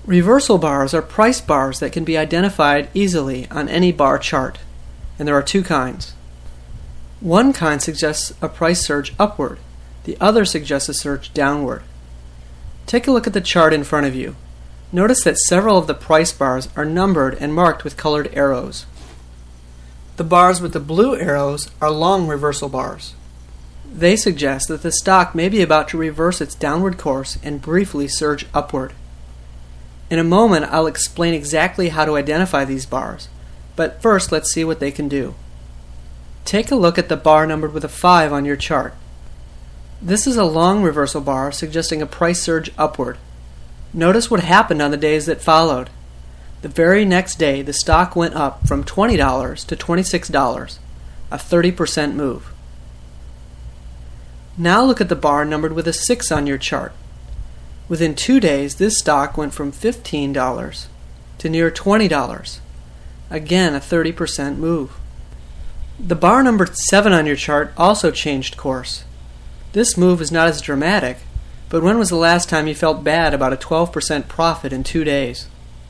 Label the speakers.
Speaker 1: Reversal bars are price bars that can be identified easily on any bar chart, and there are two kinds. One kind suggests a price surge upward, the other suggests a surge downward. Take a look at the chart in front of you. Notice that several of the price bars are numbered and marked with colored arrows. The bars with the blue arrows are long reversal bars. They suggest that the stock may be about to reverse its downward course and briefly surge upward. In a moment, I'll explain exactly how to identify these bars, but first let's see what they can do. Take a look at the bar numbered with a 5 on your chart. This is a long reversal bar suggesting a price surge upward. Notice what happened on the days that followed. The very next day, the stock went up from $20 to $26, a 30% move. Now look at the bar numbered with a 6 on your chart. Within 2 days, this stock went from $15 to near $20, again a 30% move. The bar numbered 7 on your chart also changed course. This move is not as dramatic, but when was the last time you felt bad about a 12% profit in 2 days?